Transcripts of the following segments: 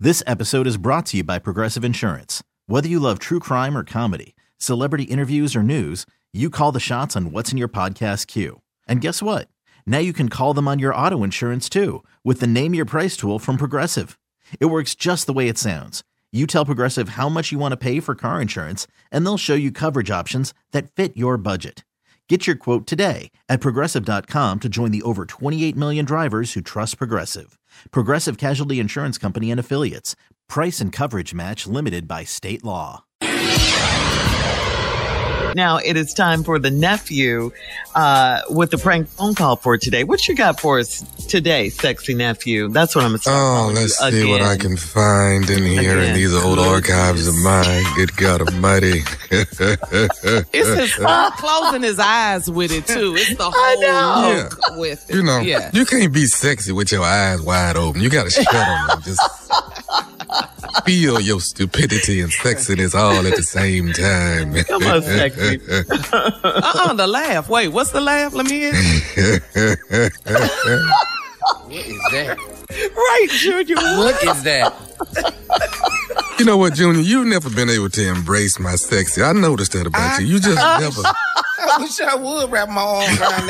This episode is brought to you by Progressive Insurance. Whether you love true crime or comedy, celebrity interviews or news, you call the shots on what's in your podcast queue. And guess what? Now you can call them on your auto insurance too with the Name Your Price tool from Progressive. It works just the way it sounds. You tell Progressive how much you want to pay for car insurance, and they'll show you coverage options that fit your budget. Get your quote today at Progressive.com to join the over 28 million drivers who trust Progressive. Progressive Casualty Insurance Company and Affiliates. Price and coverage match limited by state law. Now it is time for the nephew with the prank phone call for today. What you got for us today, sexy nephew? That's what I'm saying. Let's see what I can find in here in these old archives of mine. Good God Almighty. It's his closing his eyes with it too. It's the whole look with it. You know, you can't be sexy with your eyes wide open. You got to shut them and just feel your stupidity and sexiness all at the same time. Come on, sexy. The laugh. Wait, what's the laugh? Let me hear it. What is that? Right, Junior. What is that? You know what, Junior? You've never been able to embrace my sexy. I noticed that about you. You just never. I wish I would wrap my arms around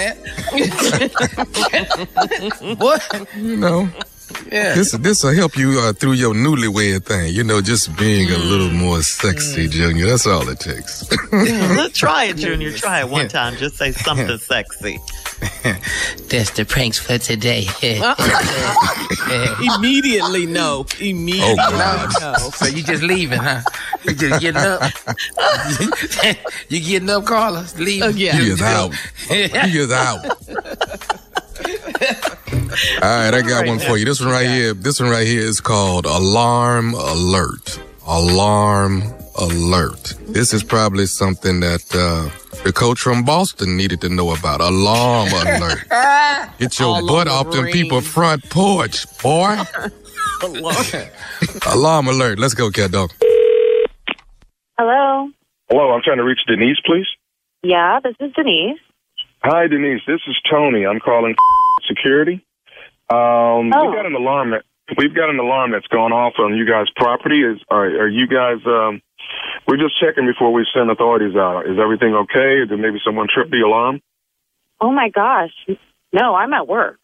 that. What? You know. Yeah. This will help you through your newlywed thing. You know, just being a little more sexy, Junior. That's all it takes. Let's try it, Junior. Try it one time. Just say something sexy. That's the pranks for today. Immediately no. Immediately no. So you just leaving, huh? You just getting up? You getting up, Carla? Leaving? Yeah. He is out. He is out. All right, I got one for you. This one right here is called Alarm Alert. Alarm Alert. This is probably something that the coach from Boston needed to know about. Alarm Alert. Get your butt off them people's front porch, boy. Alarm Alert. Let's go, cat dog. Hello. Hello, I'm trying to reach Denise, please. Yeah, this is Denise. Hi, Denise. This is Tony. I'm calling security. We've got an alarm that's gone off on you guys' property. Are you guys? We're just checking before we send authorities out. Is everything okay? Did maybe someone trip the alarm? Oh my gosh! No, I'm at work.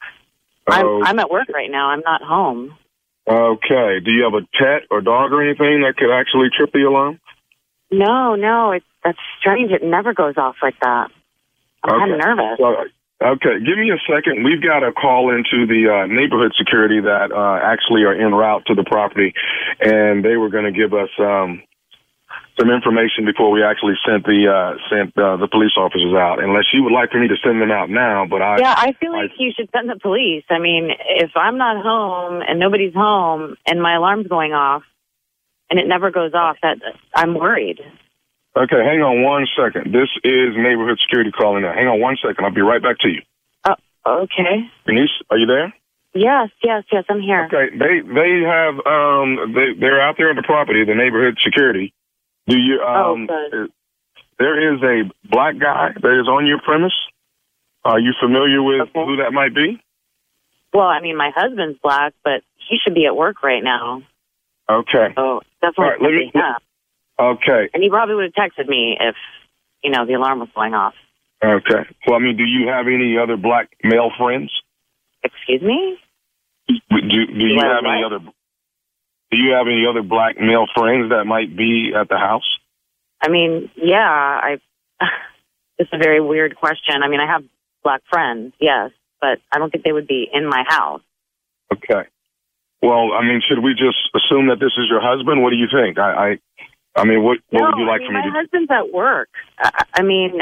I'm at work right now. I'm not home. Okay. Do you have a pet or dog or anything that could actually trip the alarm? No. That's strange. It never goes off like that. I'm kind of nervous. Okay, give me a second. We've got a call into the neighborhood security that actually are en route to the property, and they were going to give us some information before we actually sent the police officers out. Unless you would like for me to send them out now, but I feel like you should send the police. I mean, if I'm not home and nobody's home and my alarm's going off and it never goes off, that I'm worried. Okay, hang on one second. This is neighborhood security calling now. Hang on one second. I'll be right back to you. Okay. Denise, are you there? Yes, I'm here. Okay, they have they're out there on the property, the neighborhood security. Do you good. There is a black guy that is on your premise. Are you familiar with who that might be? Well, I mean, my husband's black, but he should be at work right now. Okay. So definitely up. Okay. And he probably would have texted me if, the alarm was going off. Okay. Well, I mean, do you have any other black male friends? Excuse me? Do you have any other? Do you have any other black male friends that might be at the house? I mean, yeah. It's a very weird question. I mean, I have black friends, yes, but I don't think they would be in my house. Okay. Well, I mean, should we just assume that this is your husband? What do you think? I mean, what would you like for me to do? My husband's at work. I mean,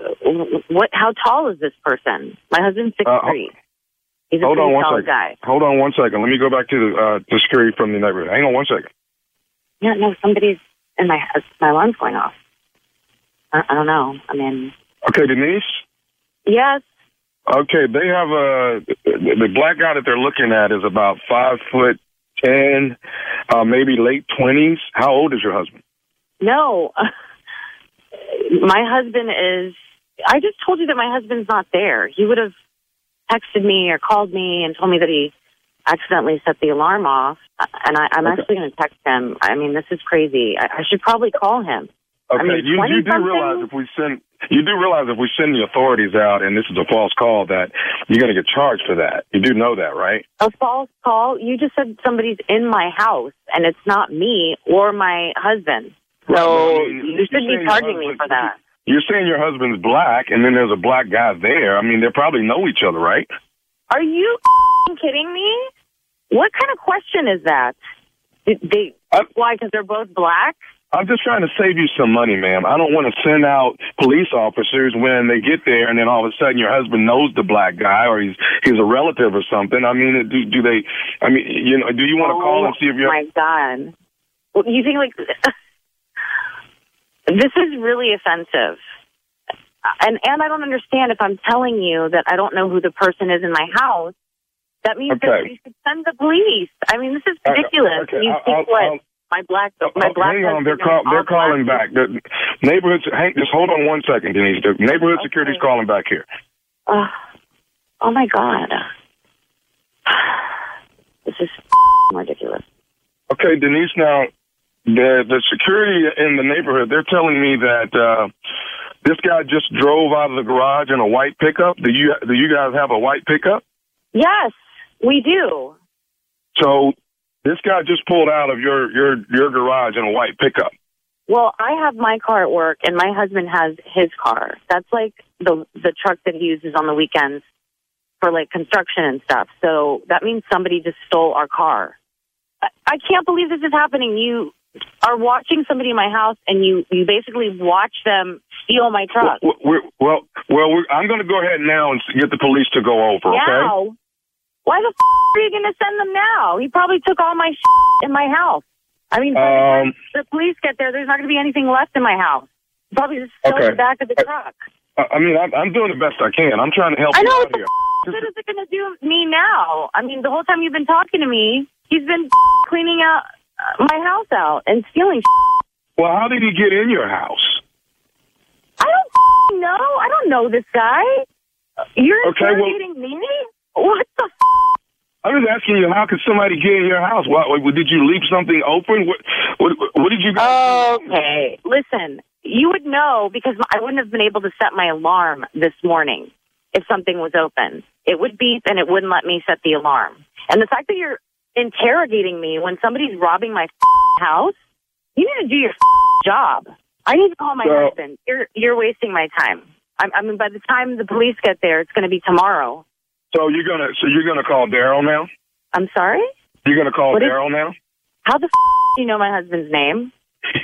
how tall is this person? My husband's 6'3". He's a pretty tall guy. Hold on one second. Let me go back to the security from the neighborhood. Hang on one second. Yeah, no, somebody's in my alarm's going off. I don't know. I mean. Okay, Denise? Yes. Okay, they have the black guy that they're looking at is about 5'10", maybe late 20s. How old is your husband? No, my husband is. I just told you that my husband's not there. He would have texted me or called me and told me that he accidentally set the alarm off, and I'm actually going to text him. I mean, this is crazy. I should probably call him. Okay, I mean, you do realize if we send the authorities out and this is a false call that you're going to get charged for that. You do know that, right? A false call? You just said somebody's in my house, and it's not me or my husband. So you should be charging me for that. You're saying your husband's black, and then there's a black guy there. I mean, they probably know each other, right? Are you kidding me? What kind of question is that? Why? Because they're both black? I'm just trying to save you some money, ma'am. I don't want to send out police officers when they get there and then all of a sudden your husband knows the black guy or he's a relative or something. I mean, do you want to call and see if you're... Oh, my God. Well, you think, like, this is really offensive. And I don't understand if I'm telling you that I don't know who the person is in my house. That means that you should send the police. I mean, this is ridiculous. Okay. You think what? My black. Hang on, they're calling back. The neighborhood. Just hold on 1 second, Denise. The neighborhood security's calling back here. Oh my God, this is ridiculous. Okay, Denise. Now, the security in the neighborhood, they're telling me that this guy just drove out of the garage in a white pickup. Do you guys have a white pickup? Yes, we do. So. This guy just pulled out of your garage in a white pickup. Well, I have my car at work, and my husband has his car. That's like the truck that he uses on the weekends for, like, construction and stuff. So that means somebody just stole our car. I can't believe this is happening. You are watching somebody in my house, and you basically watch them steal my truck. Well, I'm going to go ahead now and get the police to go over, okay? Now? Why the are you going to send them now? He probably took all my in my house. I mean, by the time the police get there, there's not going to be anything left in my house. He probably just stole the back of the truck. I mean, I'm doing the best I can. I'm trying to help you out here. What is it going to do me now? I mean, the whole time you've been talking to me, he's been cleaning out my house out and stealing. Well, how did he get in your house? I don't know. I don't know this guy. You're interrogating me? What the I'm just asking you, how could somebody get in your house? What did you leave something open? What did you guys do? Okay, listen, you would know because I wouldn't have been able to set my alarm this morning if something was open. It would beep and it wouldn't let me set the alarm. And the fact that you're interrogating me when somebody's robbing my house, you need to do your job. I need to call my husband. You're wasting my time. I mean, by the time the police get there, it's going to be tomorrow. So you're gonna call Daryl now? I'm sorry? You're gonna call Daryl now? How the do you know my husband's name?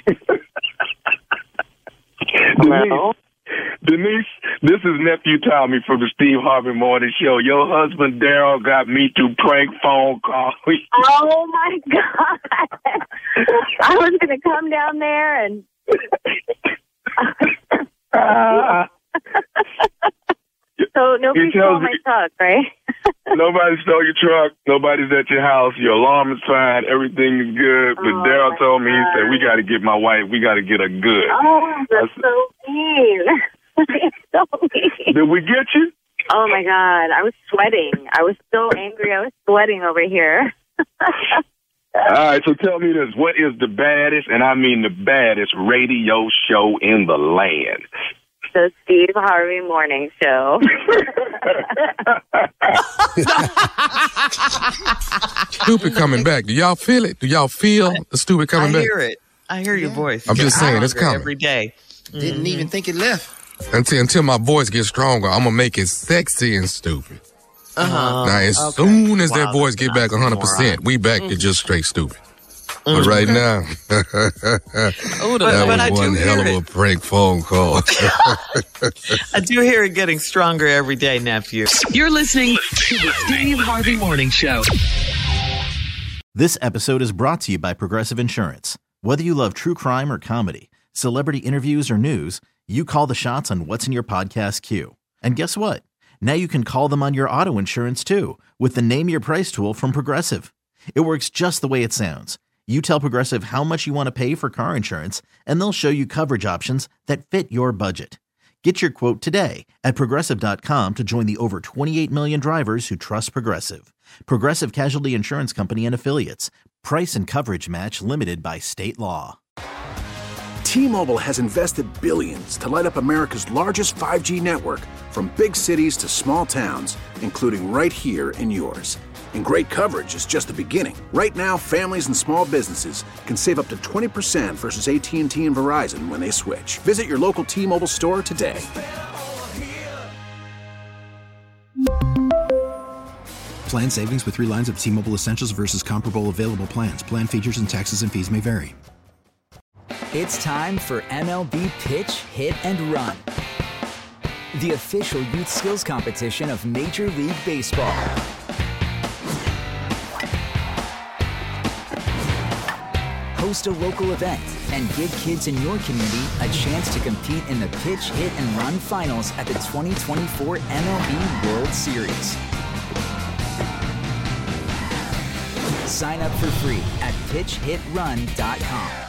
Denise, this is Nephew Tommy from the Steve Harvey Morning Show. Your husband Daryl got me to prank phone call. Oh my God! I was gonna come down there and. So nobody stole my truck, right? Nobody stole your truck. Nobody's at your house. Your alarm is fine. Everything is good. But Daryl told me, he said, we got to get my wife. We got to get her good. Oh, that's so mean. So mean. Did we get you? Oh, my God. I was sweating. I was so angry. I was sweating over here. All right, so tell me this. What is the baddest, and I mean the baddest, radio show in the land? The Steve Harvey Morning Show. Stupid coming back. Do y'all feel it? Do y'all feel the stupid coming back? I hear it. I hear your voice. I'm just saying, it's coming. Every day. Didn't even think it left. Until my voice gets stronger, I'm going to make it sexy and stupid. Uh-huh. Now, as soon as that voice get back 100%, we back to just straight stupid. But right now, that was one hell of a prank phone call. I do hear it getting stronger every day, nephew. You're listening to the Steve Harvey Morning Show. This episode is brought to you by Progressive Insurance. Whether you love true crime or comedy, celebrity interviews or news, you call the shots on what's in your podcast queue. And guess what? Now you can call them on your auto insurance too with the Name Your Price tool from Progressive. It works just the way it sounds. You tell Progressive how much you want to pay for car insurance, and they'll show you coverage options that fit your budget. Get your quote today at Progressive.com to join the over 28 million drivers who trust Progressive. Progressive Casualty Insurance Company and Affiliates. Price and coverage match limited by state law. T-Mobile has invested billions to light up America's largest 5G network, from big cities to small towns, including right here in yours. And great coverage is just the beginning. Right now, families and small businesses can save up to 20% versus AT&T and Verizon when they switch. Visit your local T-Mobile store today. Plan savings with 3 lines of T-Mobile Essentials versus comparable available plans. Plan features and taxes and fees may vary. It's time for MLB Pitch, Hit, and Run, the official youth skills competition of Major League Baseball. Host a local event and give kids in your community a chance to compete in the Pitch, Hit, and Run finals at the 2024 MLB World Series. Sign up for free at pitchhitrun.com.